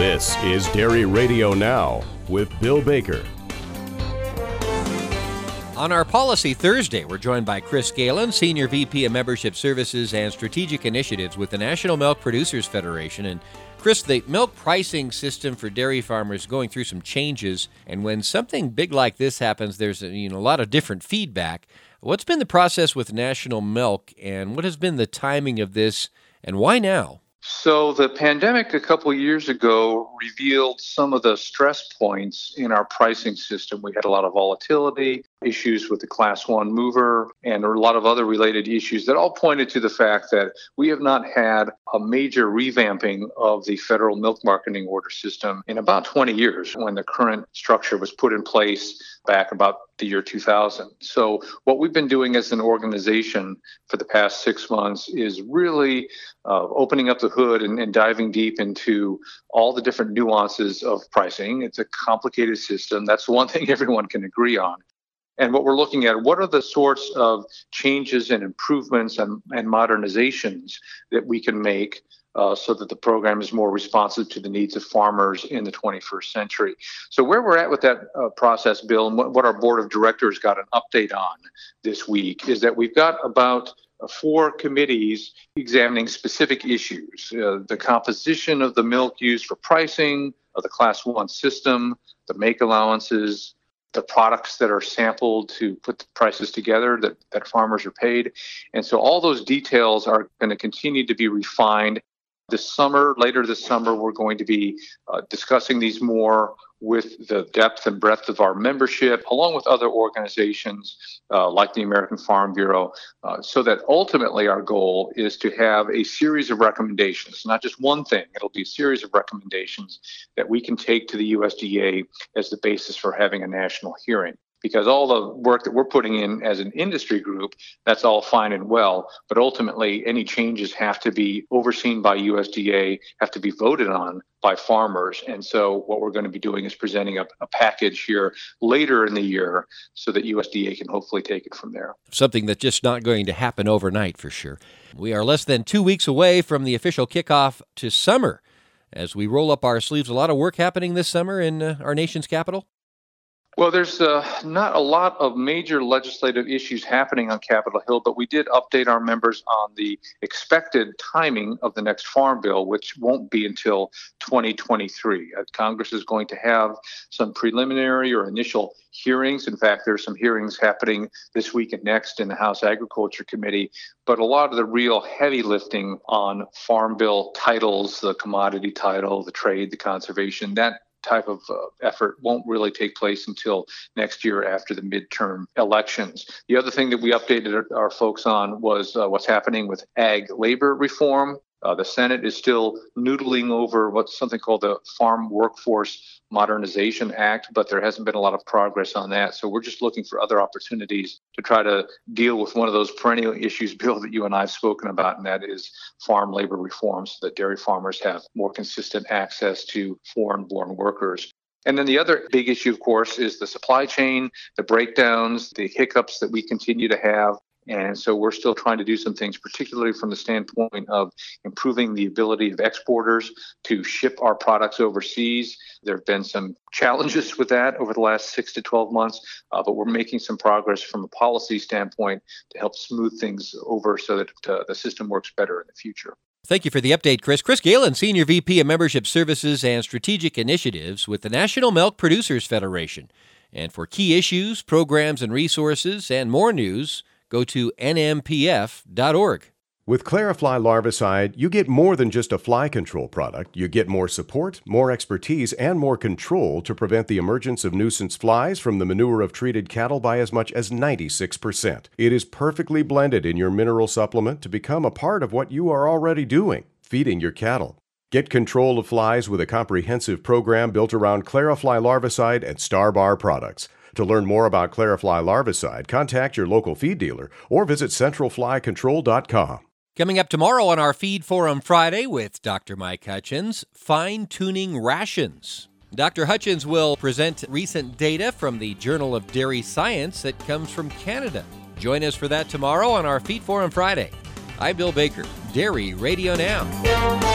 This is Dairy Radio Now with Bill Baker. On our Policy Thursday, we're joined by Chris Galen, Senior VP of Membership Services and Strategic Initiatives with the National Milk Producers Federation. And Chris, the milk pricing system for dairy farmers is going through some changes. And when something big like this happens, there's a lot of different feedback. What's been the process with National Milk, and what has been the timing of this, and why now? So the pandemic a couple of years ago revealed some of the stress points in our pricing system. We had a lot of volatility, issues with the Class 1 mover, and a lot of other related issues that all pointed to the fact that we have not had a major revamping of the federal milk marketing order system in about 20 years when the current structure was put in place back about the year 2000. So what we've been doing as an organization for the past 6 months is really opening up the hood and diving deep into all the different nuances of pricing. It's a complicated system. That's the one thing everyone can agree on. And what we're looking at, what are the sorts of changes and improvements and modernizations that we can make so that the program is more responsive to the needs of farmers in the 21st century. So where we're at with that process, Bill, and what our board of directors got an update on this week is that we've got about 4 committees examining specific issues. The composition of the milk used for pricing, of the Class 1 system, the make allowances, the products that are sampled to put the prices together that farmers are paid. And so all those details are going to continue to be refined. Later this summer, we're going to be discussing these more with the depth and breadth of our membership, along with other organizations like the American Farm Bureau, so that ultimately our goal is to have a series of recommendations, not just one thing. It'll be a series of recommendations that we can take to the USDA as the basis for having a national hearing. Because all the work that we're putting in as an industry group, that's all fine and well, but ultimately any changes have to be overseen by USDA, have to be voted on by farmers. And so what we're going to be doing is presenting a package here later in the year so that USDA can hopefully take it from there. Something that's just not going to happen overnight for sure. We are less than 2 weeks away from the official kickoff to summer. As we roll up our sleeves, a lot of work happening this summer in our nation's capital. Well, there's not a lot of major legislative issues happening on Capitol Hill, but we did update our members on the expected timing of the next farm bill, which won't be until 2023. Congress is going to have some preliminary or initial hearings. In fact, there's some hearings happening this week and next in the House Agriculture Committee. But a lot of the real heavy lifting on farm bill titles, the commodity title, the trade, the conservation, that type of effort won't really take place until next year after the midterm elections. The other thing that we updated our folks on was what's happening with ag labor reform. The Senate is still noodling over what's something called the Farm Workforce Modernization Act, but there hasn't been a lot of progress on that. So we're just looking for other opportunities to try to deal with one of those perennial issues, Bill, that you and I have spoken about, and that is farm labor reform so that dairy farmers have more consistent access to foreign-born workers. And then the other big issue, of course, is the supply chain, the breakdowns, the hiccups that we continue to have. And so we're still trying to do some things, particularly from the standpoint of improving the ability of exporters to ship our products overseas. There have been some challenges with that over the last 6 to 12 months, but we're making some progress from a policy standpoint to help smooth things over so that the system works better in the future. Thank you for the update, Chris. Chris Galen, Senior VP of Membership Services and Strategic Initiatives with the National Milk Producers Federation. And for key issues, programs, and resources, and more news, go to nmpf.org. With Clarifly Larvicide, you get more than just a fly control product. You get more support, more expertise, and more control to prevent the emergence of nuisance flies from the manure of treated cattle by as much as 96%. It is perfectly blended in your mineral supplement to become a part of what you are already doing, feeding your cattle. Get control of flies with a comprehensive program built around Clarifly Larvicide and Starbar products. To learn more about Clarifly Larvicide, contact your local feed dealer or visit centralflycontrol.com. Coming up tomorrow on our Feed Forum Friday with Dr. Mike Hutchins, fine-tuning rations. Dr. Hutchins will present recent data from the Journal of Dairy Science that comes from Canada. Join us for that tomorrow on our Feed Forum Friday. I'm Bill Baker, Dairy Radio Now.